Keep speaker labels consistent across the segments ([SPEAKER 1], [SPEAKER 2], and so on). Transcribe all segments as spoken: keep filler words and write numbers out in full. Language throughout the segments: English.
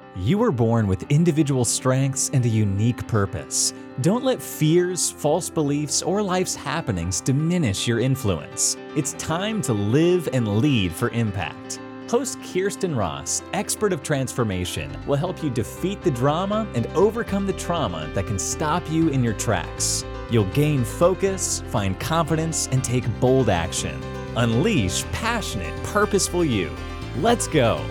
[SPEAKER 1] You were born with individual strengths and a unique purpose. Don't let fears, false beliefs, or life's happenings diminish your influence. It's time to live and lead for impact. Host Kirsten Ross, expert of transformation, will help you defeat the drama and overcome the trauma that can stop you in your tracks. You'll gain focus, find confidence, and take bold action. Unleash passionate, purposeful you. Let's go.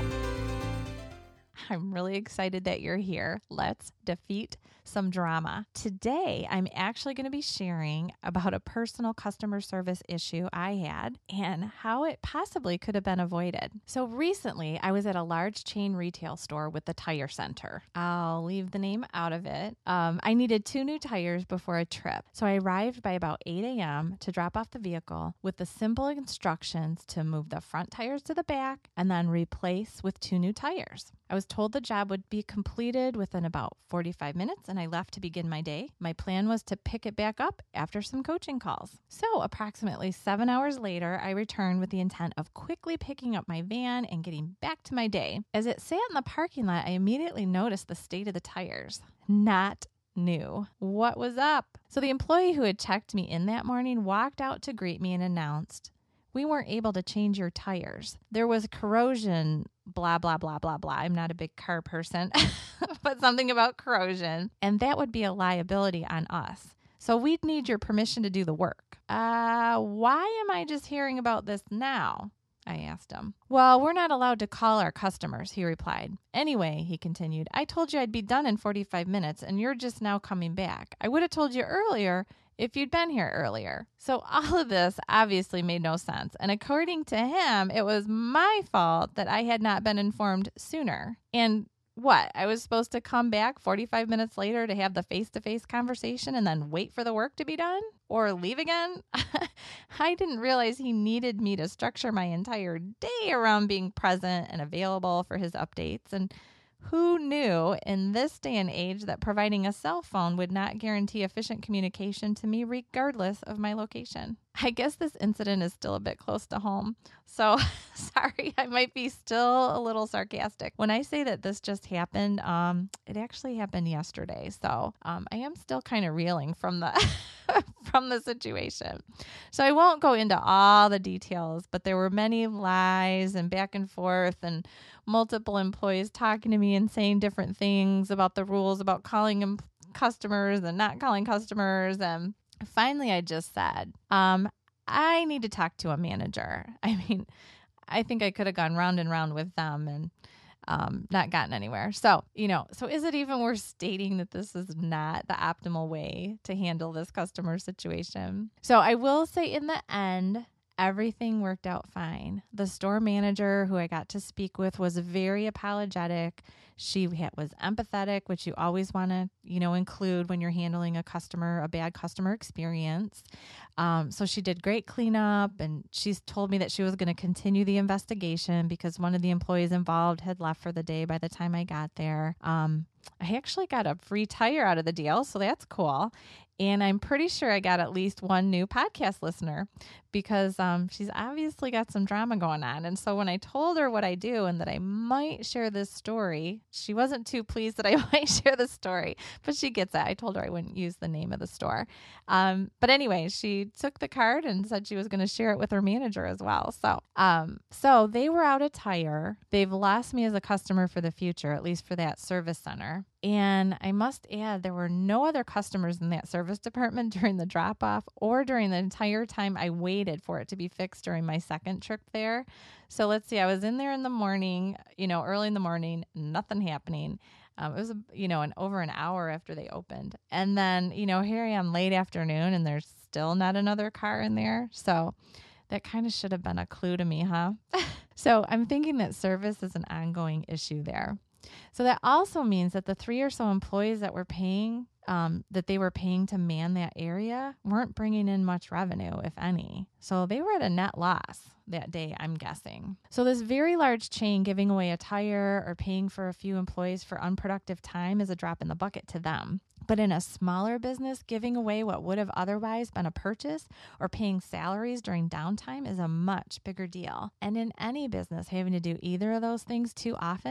[SPEAKER 2] I'm really excited that you're here. Let's defeat some drama. Today, I'm actually going to be sharing about a personal customer service issue I had and how it possibly could have been avoided. So recently, I was at a large chain retail store with the tire center. I'll leave the name out of it. Um, I needed two new tires before a trip. So I arrived by about eight a.m. to drop off the vehicle with the simple instructions to move the front tires to the back and then replace with two new tires. I was told the job would be completed within about forty-five minutes, and I left to begin my day. My plan was to pick it back up after some coaching calls. So approximately seven hours later, I returned with the intent of quickly picking up my van and getting back to my day. As it sat in the parking lot, I immediately noticed the state of the tires. Not new. What was up? So the employee who had checked me in that morning walked out to greet me and announced, "We weren't able to change your tires. There was corrosion, blah, blah, blah, blah, blah." I'm not a big car person, but something about corrosion. And that would be a liability on us. So we'd need your permission to do the work. Uh, why am I just hearing about this now? I asked him. "Well, we're not allowed to call our customers," he replied. "Anyway," he continued, "I told you I'd be done in forty-five minutes and you're just now coming back. I would have told you earlier if you'd been here earlier." So all of this obviously made no sense. And according to him, it was my fault that I had not been informed sooner. And what? I was supposed to come back forty-five minutes later to have the face-to-face conversation and then wait for the work to be done? Or leave again? I didn't realize he needed me to structure my entire day around being present and available for his updates. And who knew in this day and age that providing a cell phone would not guarantee efficient communication to me regardless of my location? I guess this incident is still a bit close to home. So sorry, I might be still a little sarcastic. When I say that this just happened, um, it actually happened yesterday. So um, I am still kind of reeling from the from the situation. So I won't go into all the details, but there were many lies and back and forth and multiple employees talking to me and saying different things about the rules about calling em- customers and not calling customers. And finally, I just said, um, I need to talk to a manager. I mean, I think I could have gone round and round with them and um, not gotten anywhere. So, you know, so is it even worth stating that this is not the optimal way to handle this customer situation? So I will say in the end, everything worked out fine. The store manager who I got to speak with was very apologetic. She was empathetic, which you always want to, you know, include when you're handling a customer, a bad customer experience. Um, so she did great cleanup, and she's told me that she was going to continue the investigation because one of the employees involved had left for the day by the time I got there. Um, I actually got a free tire out of the deal, so that's cool. And I'm pretty sure I got at least one new podcast listener because um, she's obviously got some drama going on. And so when I told her what I do and that I might share this story, she wasn't too pleased that I might share the story, but she gets it. I told her I wouldn't use the name of the store. Um, but anyway, she took the card and said she was going to share it with her manager as well. So, um, so they were out of tire. They've lost me as a customer for the future, at least for that service center. And I must add, there were no other customers in that service department during the drop-off or during the entire time I waited for it to be fixed during my second trip there. So let's see, I was in there in the morning, you know, early in the morning, nothing happening. Um, it was, a, you know, an over an hour after they opened. And then, you know, here I am late afternoon and there's still not another car in there. So that kind of should have been a clue to me, huh? So I'm thinking that service is an ongoing issue there. So that also means that the three or so employees that were paying, um, that they were paying to man that area weren't bringing in much revenue, if any. So they were at a net loss that day, I'm guessing. So this very large chain giving away a tire or paying for a few employees for unproductive time is a drop in the bucket to them. But in a smaller business, giving away what would have otherwise been a purchase or paying salaries during downtime is a much bigger deal. And in any business, having to do either of those things too often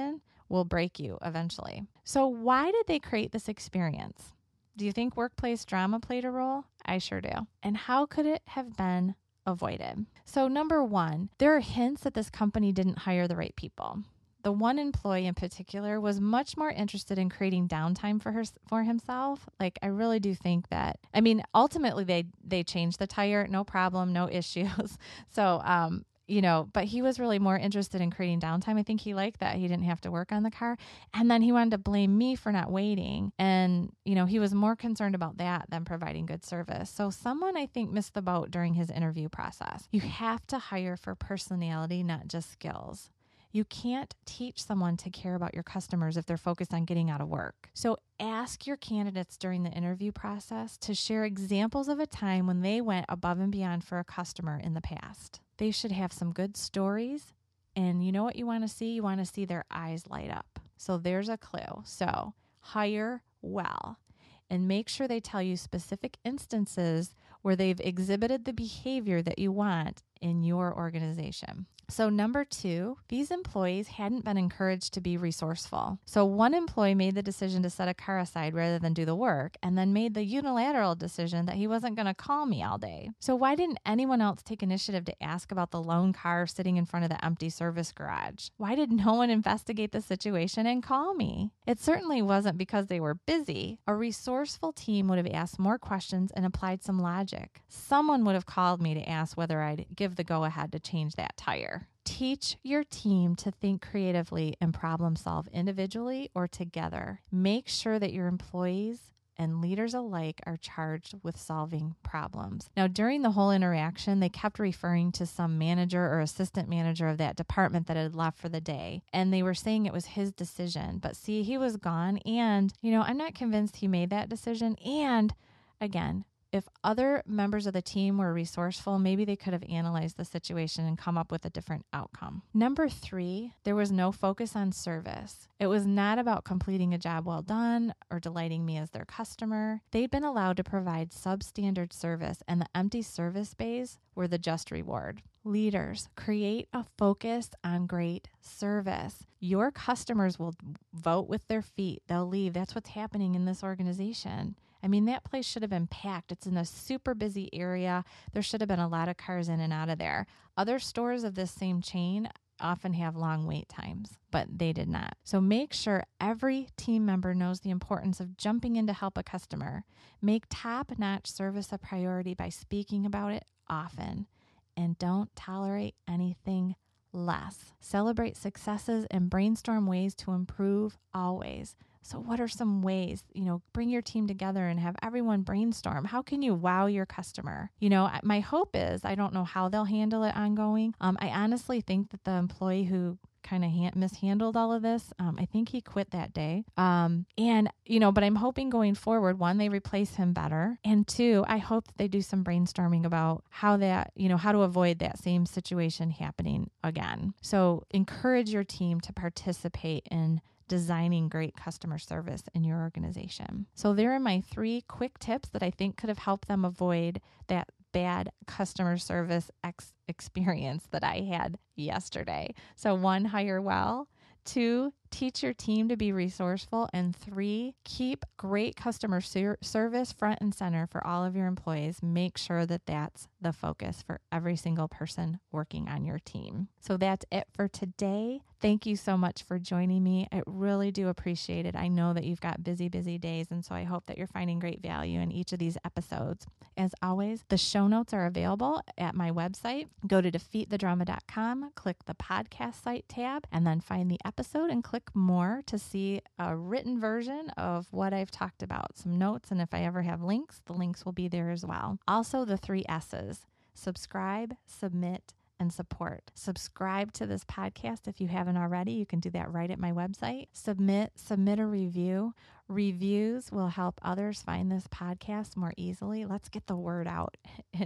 [SPEAKER 2] will break you eventually. So why did they create this experience? Do you think workplace drama played a role? I sure do. And how could it have been avoided? So number one, there are hints that this company didn't hire the right people. The one employee in particular was much more interested in creating downtime for her for himself. Like, I really do think that, I mean, ultimately they they changed the tire, no problem, no issues. So, um, you know, but he was really more interested in creating downtime. I think he liked that he didn't have to work on the car. And then he wanted to blame me for not waiting. And, you know, he was more concerned about that than providing good service. So someone, I think, missed the boat during his interview process. You have to hire for personality, not just skills. You can't teach someone to care about your customers if they're focused on getting out of work. So ask your candidates during the interview process to share examples of a time when they went above and beyond for a customer in the past. They should have some good stories. And you know what you want to see? You want to see their eyes light up. So there's a clue. So hire well and make sure they tell you specific instances where they've exhibited the behavior that you want in your organization. So number two, these employees hadn't been encouraged to be resourceful. So one employee made the decision to set a car aside rather than do the work, and then made the unilateral decision that he wasn't going to call me all day. So why didn't anyone else take initiative to ask about the lone car sitting in front of the empty service garage? Why did no one investigate the situation and call me? It certainly wasn't because they were busy. A resourceful team would have asked more questions and applied some logic. Someone would have called me to ask whether I'd give the go-ahead to change that tire. Teach your team to think creatively and problem solve individually or together. Make sure that your employees and leaders alike are charged with solving problems. Now, during the whole interaction, they kept referring to some manager or assistant manager of that department that had left for the day. And they were saying it was his decision. But see, he was gone. And, you know, I'm not convinced he made that decision. And again, if other members of the team were resourceful, maybe they could have analyzed the situation and come up with a different outcome. Number three, there was no focus on service. It was not about completing a job well done or delighting me as their customer. They'd been allowed to provide substandard service, and the empty service bays were the just reward. Leaders, create a focus on great service. Your customers will vote with their feet. They'll leave. That's what's happening in this organization. I mean, that place should have been packed. It's in a super busy area. There should have been a lot of cars in and out of there. Other stores of this same chain often have long wait times, but they did not. So make sure every team member knows the importance of jumping in to help a customer. Make top-notch service a priority by speaking about it often. And don't tolerate anything less. Celebrate successes and brainstorm ways to improve always. So what are some ways, you know, bring your team together and have everyone brainstorm. How can you wow your customer? You know, my hope is, I don't know how they'll handle it ongoing. Um, I honestly think that the employee who kind of hand, mishandled all of this, um, I think he quit that day. Um, and, you know, but I'm hoping going forward, one, they replace him better. And two, I hope that they do some brainstorming about how that, you know, how to avoid that same situation happening again. So encourage your team to participate in designing great customer service in your organization. So there are my three quick tips that I think could have helped them avoid that bad customer service ex- experience that I had yesterday. So one, hire well. Two, teach your team to be resourceful. And three, keep great customer ser- service front and center for all of your employees. Make sure that that's the focus for every single person working on your team. So that's it for today. Thank you so much for joining me. I really do appreciate it. I know that you've got busy, busy days, and so I hope that you're finding great value in each of these episodes. As always, the show notes are available at my website. Go to defeat the drama dot com, click the podcast site tab, and then find the episode and click more to see a written version of what I've talked about, some notes, and if I ever have links, the links will be there as well. Also, the three S's: subscribe, submit, and support. Subscribe to this podcast if you haven't already. You can do that right at my website. Submit, submit a review. Reviews will help others find this podcast more easily. Let's get the word out and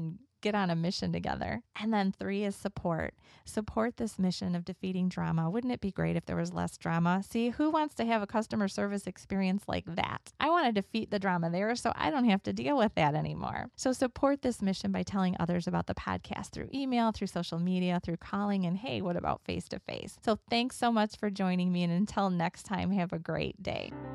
[SPEAKER 2] get on a mission together. And then three is support. Support this mission of defeating drama. Wouldn't it be great if there was less drama? See, who wants to have a customer service experience like that? I want to defeat the drama there so I don't have to deal with that anymore. So support this mission by telling others about the podcast through email, through social media, through calling, and hey, what about face-to-face? So thanks so much for joining me, and until next time, have a great day.